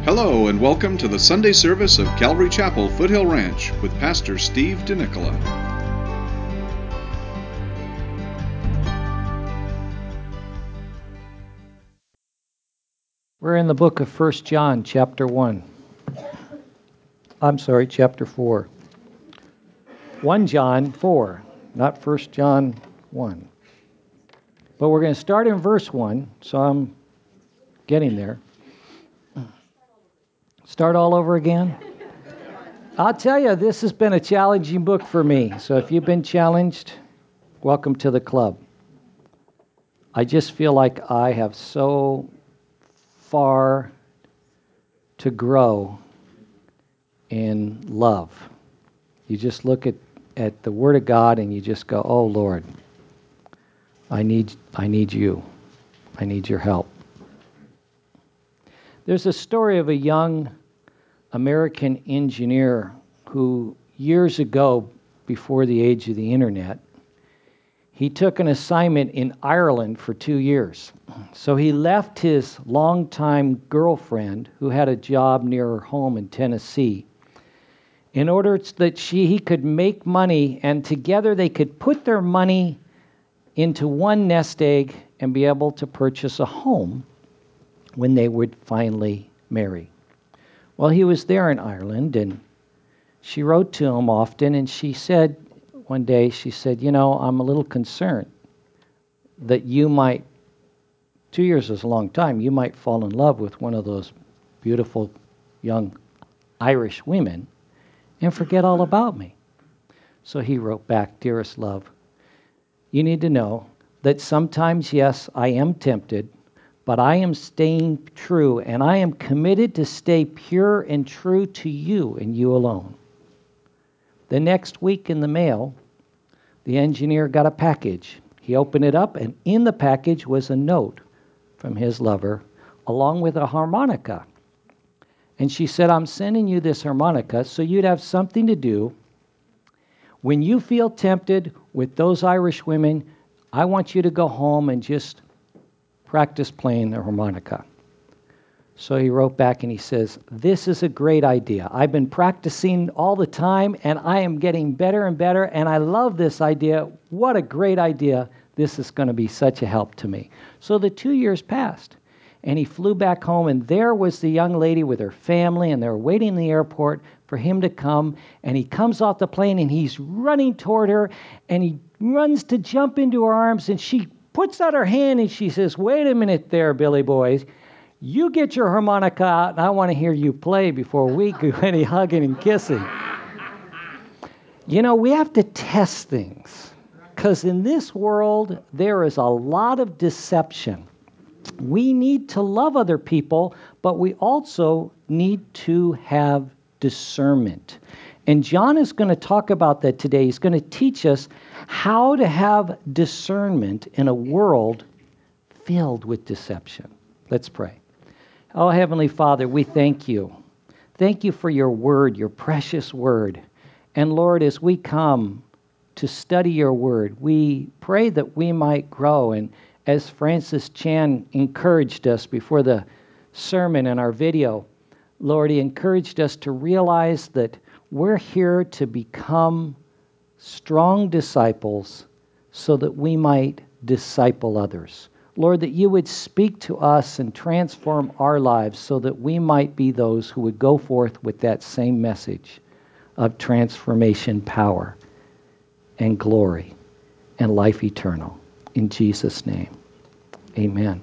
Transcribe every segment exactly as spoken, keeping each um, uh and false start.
Hello and welcome to the Sunday service of Calvary Chapel, Foothill Ranch with Pastor Steve DeNicola. We're in the book of First John, chapter one. I'm sorry, chapter four. First John four, not First John one. But we're going to start in verse one, so I'm getting there. Start all over again? I'll tell you, this has been a challenging book for me. So if you've been challenged, welcome to the club. I just feel like I have so far to grow in love. You just look at, at the Word of God and you just go, oh, Lord, I need, I need you. I need your help. There's a story of a young American engineer who years ago, before the age of the internet, he took an assignment in Ireland for two years. So he left his longtime girlfriend, who had a job near her home in Tennessee, in order that she he could make money, and together they could put their money into one nest egg and be able to purchase a home when they would finally marry. Well, he was there in Ireland, and she wrote to him often, and she said, one day, she said, you know, I'm a little concerned that you might, two years is a long time, you might fall in love with one of those beautiful young Irish women and forget all about me. So he wrote back, dearest love, you need to know that sometimes, yes, I am tempted, but I am staying true, and I am committed to stay pure and true to you and you alone. The next week in the mail, the engineer got a package. He opened it up, and in the package was a note from his lover, along with a harmonica. And she said, I'm sending you this harmonica so you'd have something to do. When you feel tempted with those Irish women, I want you to go home and just practice playing the harmonica. So he wrote back and he says, this is a great idea. I've been practicing all the time and I am getting better and better, and I love this idea. What a great idea. This is going to be such a help to me. So the two years passed and he flew back home, and there was the young lady with her family, and they're waiting in the airport for him to come, and he comes off the plane and he's running toward her, and he runs to jump into her arms, and she puts out her hand and she says, wait a minute there, Billy boy. You get your harmonica out, and I want to hear you play before we do any hugging and kissing. You know, we have to test things, because in this world, there is a lot of deception. We need to love other people, but we also need to have discernment. And John is going to talk about that today. He's going to teach us how to have discernment in a world filled with deception. Let's pray. Oh, Heavenly Father, we thank you. Thank you for your word, your precious word. And Lord, as we come to study your word, we pray that we might grow. And as Francis Chan encouraged us before the sermon in our video, Lord, he encouraged us to realize that we're here to become strong disciples so that we might disciple others. Lord, that you would speak to us and transform our lives so that we might be those who would go forth with that same message of transformation, power, and glory, and life eternal. In Jesus' name, amen.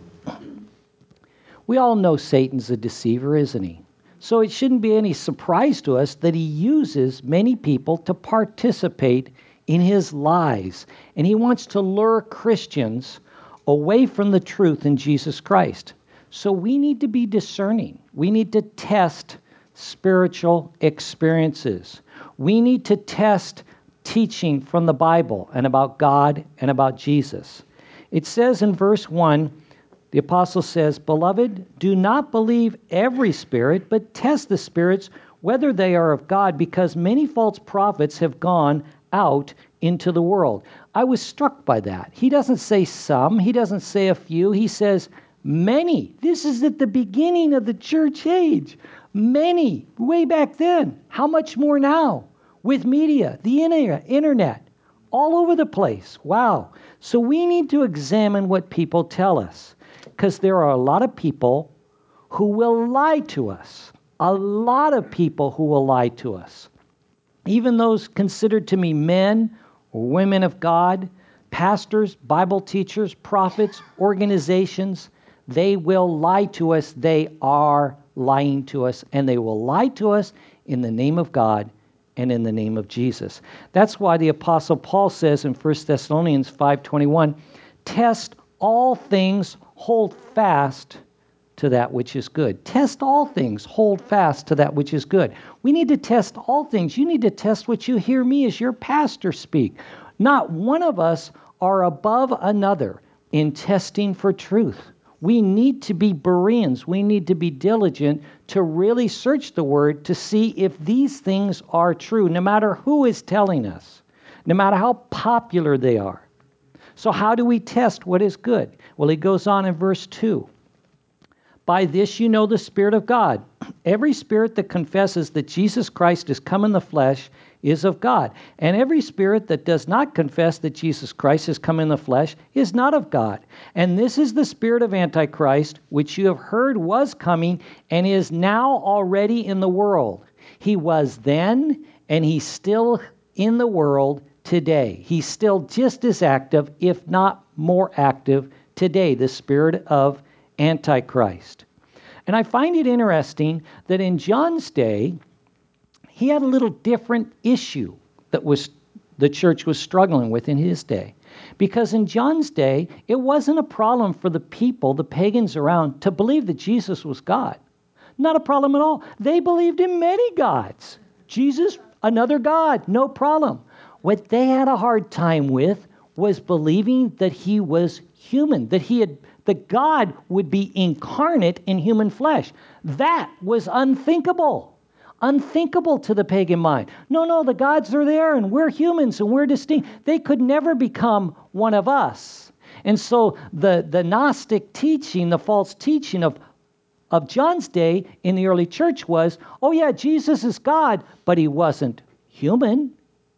We all know Satan's a deceiver, isn't he? So it shouldn't be any surprise to us that he uses many people to participate in his lies. And he wants to lure Christians away from the truth in Jesus Christ. So we need to be discerning. We need to test spiritual experiences. We need to test teaching from the Bible and about God and about Jesus. It says in verse one, the apostle says, Beloved, do not believe every spirit, but test the spirits whether they are of God, because many false prophets have gone out into the world. I was struck by that. He doesn't say some. He doesn't say a few. He says Many. This is at the beginning of the church age. Many. Way back then. How much more now? With media, the internet, all over the place. Wow. So we need to examine what people tell us, because there are a lot of people who will lie to us. A lot of people who will lie to us. Even those considered to be men or women of God, pastors, Bible teachers, prophets, organizations, they will lie to us. They are lying to us, and they will lie to us in the name of God and in the name of Jesus. That's why the Apostle Paul says in First Thessalonians five twenty-one, test all things, hold fast to that which is good. Test all things, hold fast to that which is good. We need to test all things. You need to test what you hear me as your pastor speak. Not one of us are above another in testing for truth. We need to be Bereans. We need to be diligent to really search the Word to see if these things are true, no matter who is telling us, no matter how popular they are. So how do we test what is good? Well, he goes on in verse two. By this you know the Spirit of God. Every spirit that confesses that Jesus Christ is come in the flesh is of God. And every spirit that does not confess that Jesus Christ has come in the flesh is not of God. And this is the spirit of Antichrist, which you have heard was coming and is now already in the world. He was then, and he's still in the world today. He's still just as active, if not more active today, the spirit of Antichrist. And I find it interesting that in John's day, he had a little different issue that was the church was struggling with in his day. Because in John's day, it wasn't a problem for the people, the pagans around, to believe that Jesus was God. Not a problem at all. They believed in many gods. Jesus, another God, no problem. What they had a hard time with was believing that he was human, that he had that God would be incarnate in human flesh. That was unthinkable. Unthinkable to the pagan mind. No, no, the gods are there and we're humans and we're distinct. They could never become one of us. And so the, the Gnostic teaching, the false teaching of, of John's day in the early church was, oh yeah, Jesus is God, but he wasn't human.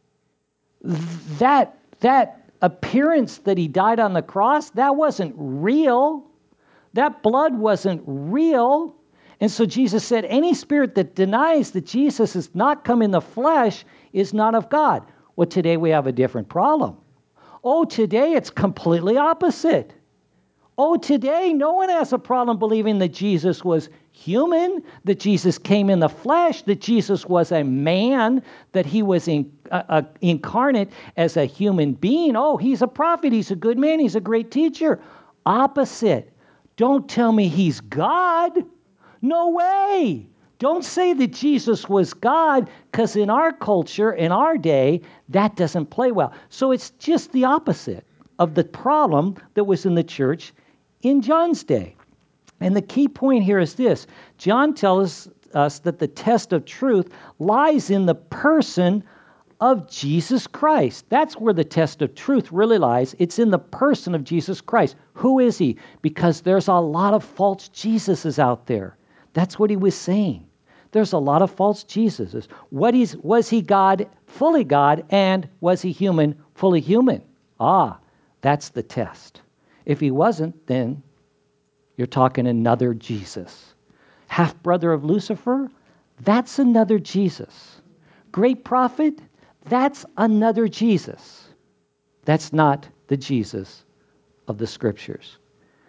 That, that appearance that he died on the cross, that wasn't real. That blood wasn't real. And so Jesus said, any spirit that denies that Jesus has not come in the flesh is not of God. Well, today we have a different problem. Oh, today it's completely opposite. Oh, today no one has a problem believing that Jesus was human, that Jesus came in the flesh, that Jesus was a man, that he was in, uh, uh, incarnate as a human being. Oh, he's a prophet, he's a good man, he's a great teacher. Opposite. Don't tell me he's God. No way. Don't say that Jesus was God, because in our culture, in our day, that doesn't play well. So it's just the opposite of the problem that was in the church in John's day. And the key point here is this. John tells us that the test of truth lies in the person of Jesus Christ. That's where the test of truth really lies. It's in the person of Jesus Christ. Who is he? Because there's a lot of false Jesuses out there. That's what he was saying. There's a lot of false Jesuses. What is, was he God, fully God, and was he human, fully human? Ah, that's the test. If he wasn't, then you're talking another Jesus. Half-brother of Lucifer, that's another Jesus. Great prophet, that's another Jesus. That's not the Jesus of the Scriptures.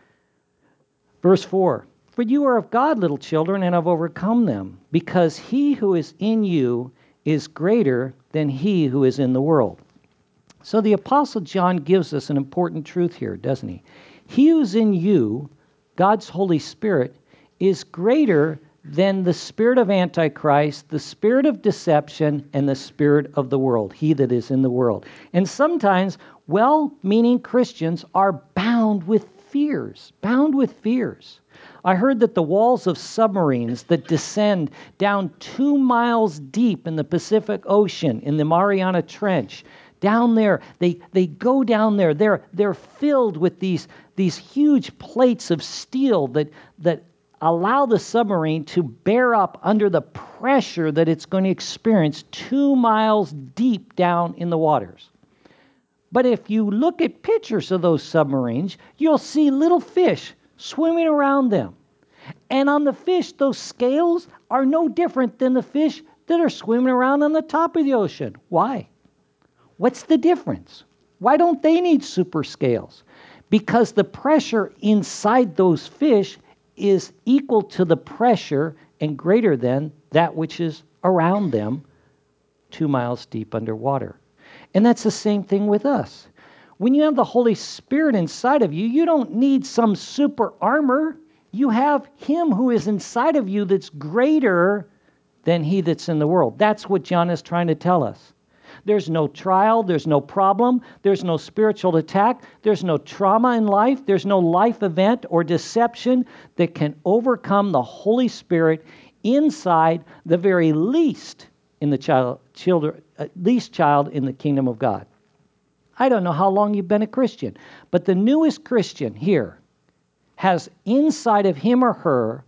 Verse four, for you are of God, little children, and have overcome them, because he who is in you is greater than he who is in the world. So the Apostle John gives us an important truth here, doesn't he? He who's in you, God's Holy Spirit, is greater than the spirit of Antichrist, the spirit of deception, and the spirit of the world, he that is in the world. And sometimes well-meaning Christians are bound with fears, bound with fears. I heard that the walls of submarines that descend down two miles deep in the Pacific Ocean, in the Mariana Trench, down there, they, they go down there, they're, they're filled with these, these huge plates of steel that, that allow the submarine to bear up under the pressure that it's going to experience two miles deep down in the waters. But if you look at pictures of those submarines, you'll see little fish swimming around them. And on the fish, those scales are no different than the fish that are swimming around on the top of the ocean. Why? What's the difference? Why don't they need super scales? Because the pressure inside those fish is equal to the pressure and greater than that which is around them two miles deep underwater. And that's the same thing with us. When you have the Holy Spirit inside of you, you don't need some super armor. You have Him who is inside of you that's greater than he that's in the world. That's what John is trying to tell us. There's no trial, there's no problem, there's no spiritual attack, there's no trauma in life, there's no life event or deception that can overcome the Holy Spirit inside the very least in the child, children, uh, least child in the kingdom of God. I don't know how long you've been a Christian, but the newest Christian here has inside of him or her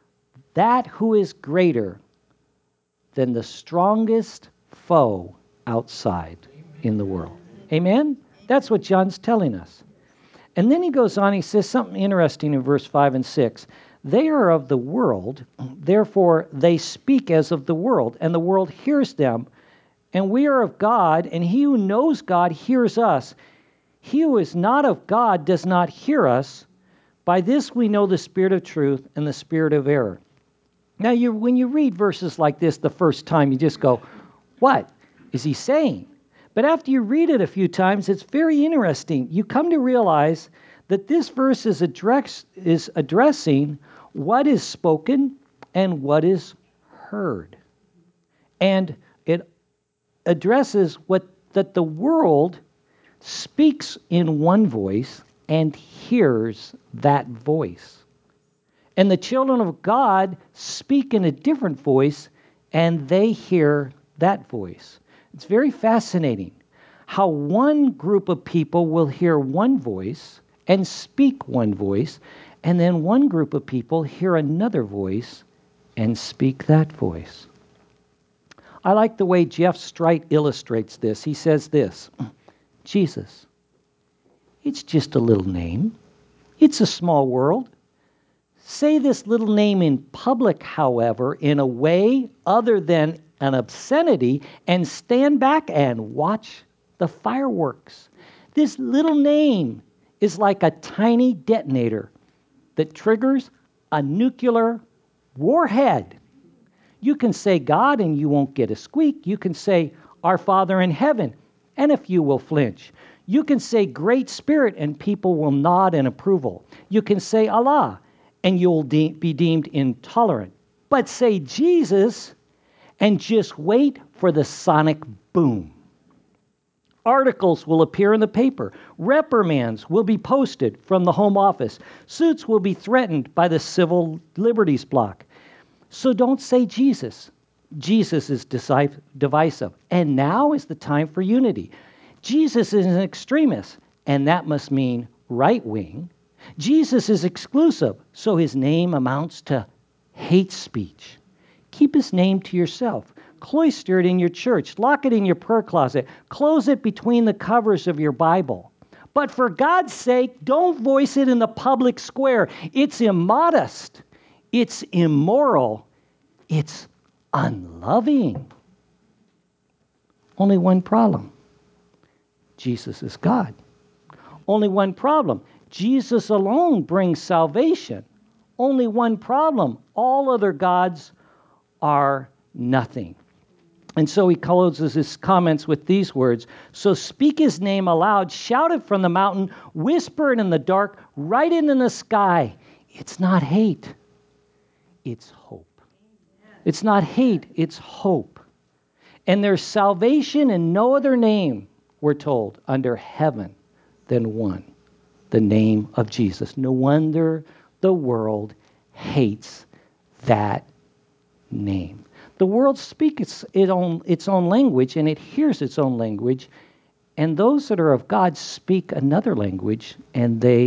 that who is greater than the strongest foe outside in the world. Amen? That's what John's telling us. And then he goes on, he says something interesting in verse five and six. They are of the world, therefore they speak as of the world, and the world hears them. And we are of God, and he who knows God hears us. He who is not of God does not hear us. By this we know the spirit of truth and the spirit of error. Now, you, when you read verses like this the first time, you just go, what is he saying? But after you read it a few times, it's very interesting. You come to realize that this verse is, address, is addressing what is spoken and what is heard. And it addresses what that the world speaks in one voice and hears that voice. And the children of God speak in a different voice, and they hear that voice. It's very fascinating how one group of people will hear one voice and speak one voice, and then one group of people hear another voice and speak that voice. I like the way Jeff Strite illustrates this. He says this, Jesus, it's just a little name. It's a small world. Say this little name in public, however, in a way other than an obscenity, and stand back and watch the fireworks. This little name is like a tiny detonator that triggers a nuclear warhead. You can say God and you won't get a squeak. You can say our Father in heaven and a few will flinch. You can say Great Spirit and people will nod in approval. You can say Allah and you'll de- be deemed intolerant. But say Jesus and just wait for the sonic boom. Articles will appear in the paper. Reprimands will be posted from the Home Office. Suits will be threatened by the Civil Liberties Bloc. So don't say Jesus. Jesus is divisive. And now is the time for unity. Jesus is an extremist, and that must mean right-wing. Jesus is exclusive, so his name amounts to hate speech. Keep his name to yourself. Cloister it in your church. Lock it in your prayer closet. Close it between the covers of your Bible. But for God's sake, don't voice it in the public square. It's immodest. It's immoral. It's unloving. Only one problem. Jesus is God. Only one problem. Jesus alone brings salvation. Only one problem. All other gods are nothing. And so he closes his comments with these words. So speak his name aloud, shout it from the mountain, whisper it in the dark, write it in the sky. It's not hate. It's hope. It's not hate. It's hope. And there's salvation in no other name, we're told, under heaven than one. The name of Jesus. No wonder the world hates that name. The world speaks its own, its own language, and it hears its own language, and those that are of God speak another language, and they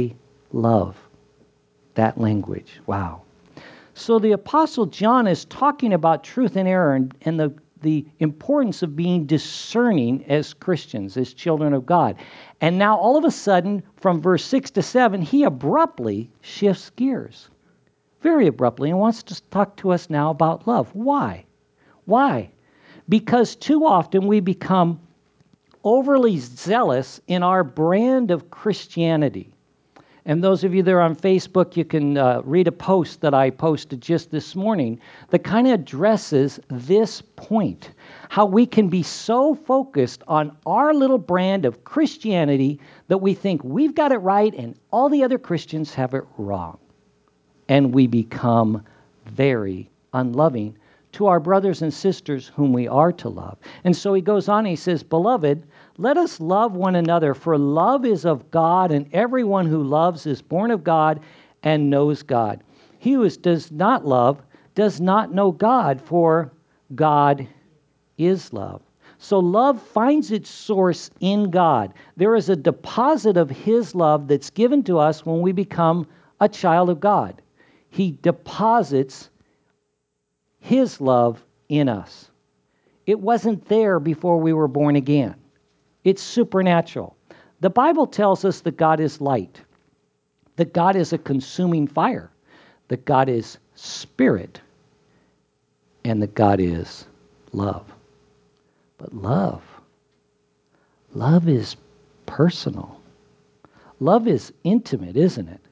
love. That language. Wow. So the Apostle John is talking about truth and error and, and the, the importance of being discerning as Christians, as children of God. And now all of a sudden, from verse six to seven, he abruptly shifts gears. Very abruptly, and wants to talk to us now about love. Why? Why? Because too often we become overly zealous in our brand of Christianity. And those of you that are on Facebook, you can uh, read a post that I posted just this morning that kind of addresses this point. How we can be so focused on our little brand of Christianity that we think we've got it right and all the other Christians have it wrong. And we become very unloving to our brothers and sisters whom we are to love. And so he goes on, he says, Beloved, let us love one another, for love is of God, and everyone who loves is born of God and knows God. He who does not love does not know God, for God is love. So love finds its source in God. There is a deposit of his love that's given to us when we become a child of God. He deposits his love in us. It wasn't there before we were born again. It's supernatural. The Bible tells us that God is light, that God is a consuming fire, that God is spirit, and that God is love. But love, love is personal. Love is intimate, isn't it?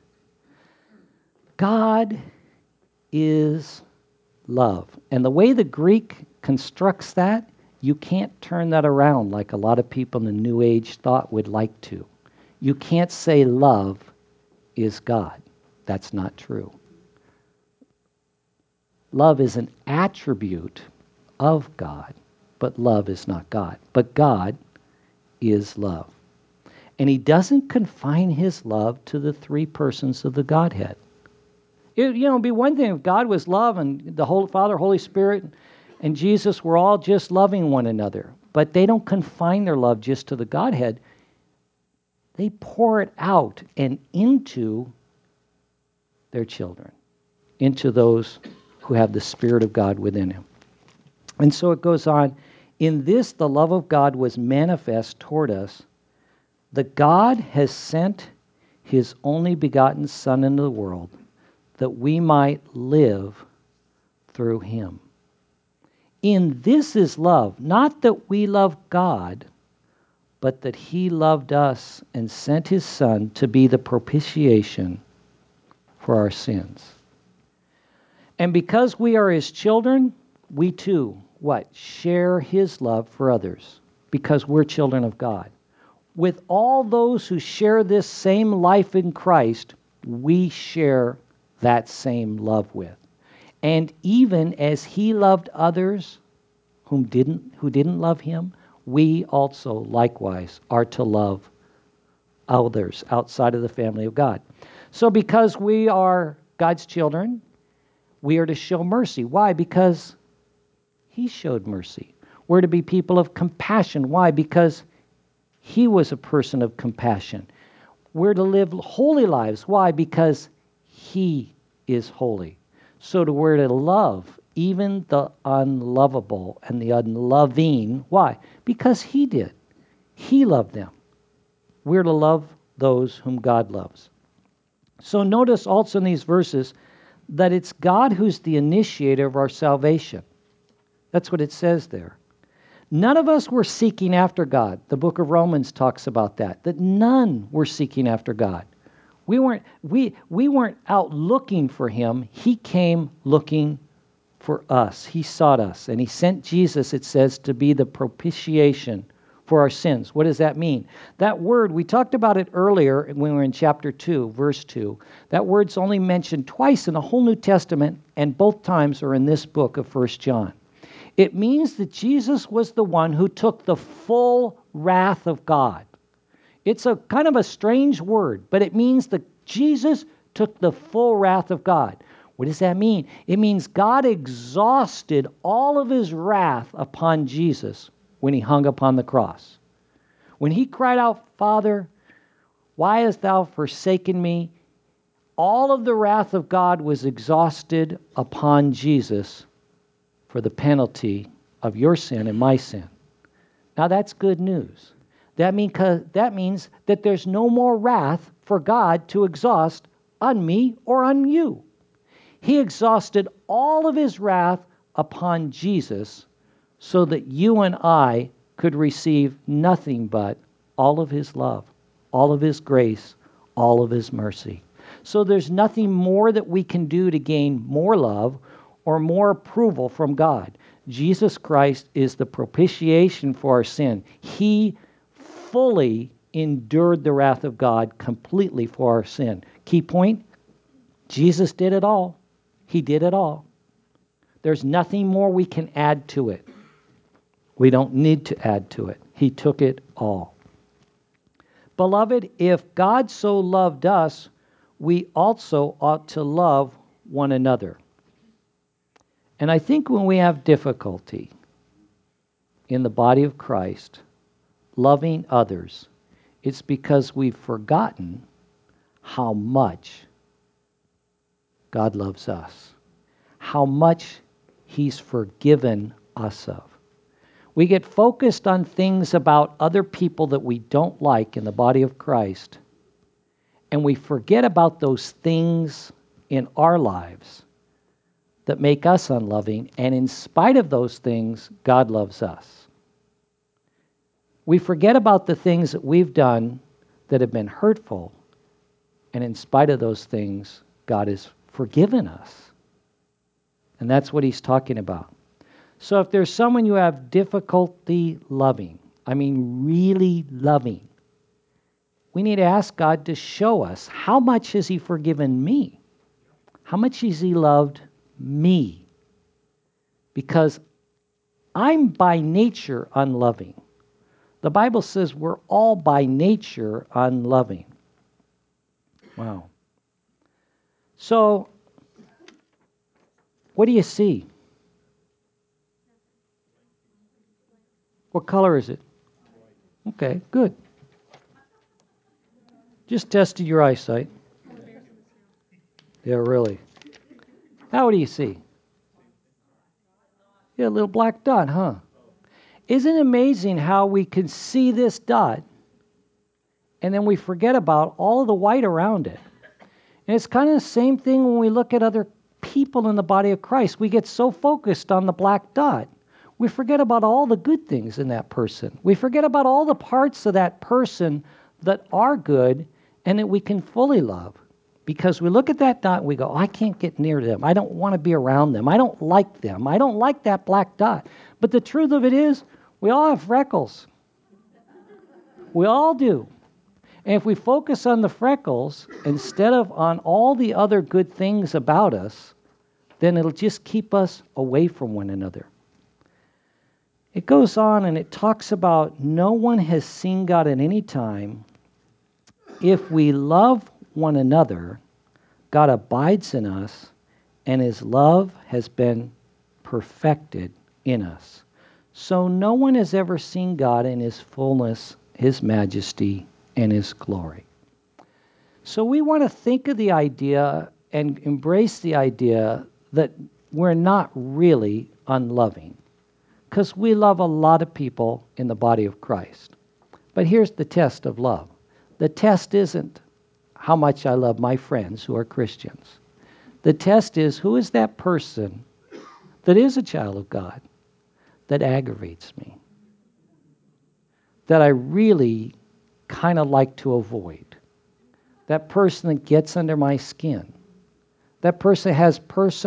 God is love. And the way the Greek constructs that, you can't turn that around like a lot of people in the New Age thought would like to. You can't say love is God. That's not true. Love is an attribute of God, but love is not God. But God is love. And he doesn't confine his love to the three persons of the Godhead. It, you know, it'd be one thing if God was love and the Holy Father, Holy Spirit, and Jesus were all just loving one another. But they don't confine their love just to the Godhead. They pour it out and into their children, into those who have the Spirit of God within him. And so it goes on, in this the love of God was manifest toward us, that God has sent his only begotten Son into the world, that we might live through him. In this is love, not that we love God, but that he loved us and sent his Son to be the propitiation for our sins. And because we are his children, we too, what? Share his love for others, because we're children of God. With all those who share this same life in Christ, we share that same love with. And even as he loved others whom didn't, who didn't love him, we also likewise are to love others outside of the family of God. So because we are God's children, we are to show mercy. Why? Because he showed mercy. We're to be people of compassion. Why? Because he was a person of compassion. We're to live holy lives. Why? Because he is holy. So to we're to love even the unlovable and the unloving. Why? Because he did. He loved them. We're to love those whom God loves. So notice also in these verses that it's God who's the initiator of our salvation. That's what it says there. None of us were seeking after God. The book of Romans talks about that, that none were seeking after God. We weren't, we, we weren't out looking for him. He came looking for us. He sought us, and he sent Jesus, it says, to be the propitiation for our sins. What does that mean? That word, we talked about it earlier when we were in chapter two, verse two. That word's only mentioned twice in the whole New Testament, and both times are in this book of First John. It means that Jesus was the one who took the full wrath of God. It's a kind of a strange word, but it means that Jesus took the full wrath of God. What does that mean? It means God exhausted all of his wrath upon Jesus when he hung upon the cross. When he cried out, Father, why hast thou forsaken me? all of the wrath of God was exhausted upon Jesus for the penalty of your sin and my sin. Now that's good news. That, mean, that means that there's no more wrath for God to exhaust on me or on you. He exhausted all of his wrath upon Jesus so that you and I could receive nothing but all of his love, all of his grace, all of his mercy. So there's nothing more that we can do to gain more love or more approval from God. Jesus Christ is the propitiation for our sin. He fully endured the wrath of God completely for our sin. Key point, Jesus did it all. He did it all. There's nothing more we can add to it. We don't need to add to it. He took it all. Beloved, if God so loved us, we also ought to love one another. And I think when we have difficulty in the body of Christ loving others, it's because we've forgotten how much God loves us, how much he's forgiven us of. We get focused on things about other people that we don't like in the body of Christ, and we forget about those things in our lives that make us unloving, and in spite of those things, God loves us. We forget about the things that we've done that have been hurtful, and in spite of those things, God has forgiven us. And that's what he's talking about. So if there's someone you have difficulty loving, I mean really loving, we need to ask God to show us, how much has he forgiven me? How much has he loved me? Because I'm by nature unloving. The Bible says we're all by nature unloving. Wow. So, what do you see? What color is it? Okay, good. Just tested your eyesight. Yeah, really. Now what do you see? Yeah, a little black dot, huh? Isn't it amazing how we can see this dot and then we forget about all of the white around it? And it's kind of the same thing when we look at other people in the body of Christ. We get so focused on the black dot, we forget about all the good things in that person. We forget about all the parts of that person that are good and that we can fully love. Because we look at that dot and we go, I can't get near them. I don't want to be around them. I don't like them. I don't like that black dot. But the truth of it is, we all have freckles. We all do. And if we focus on the freckles instead of on all the other good things about us, then it'll just keep us away from one another. It goes on and it talks about no one has seen God at any time. If we love one another, God abides in us, and his love has been perfected in us. So no one has ever seen God in his fullness, his majesty, and his glory. So we want to think of the idea and embrace the idea that we're not really unloving, because we love a lot of people in the body of Christ. But here's the test of love. The test isn't how much I love my friends who are Christians. The test is, who is that person that is a child of God that aggravates me, that I really kind of like to avoid? That person that gets under my skin. That person has personal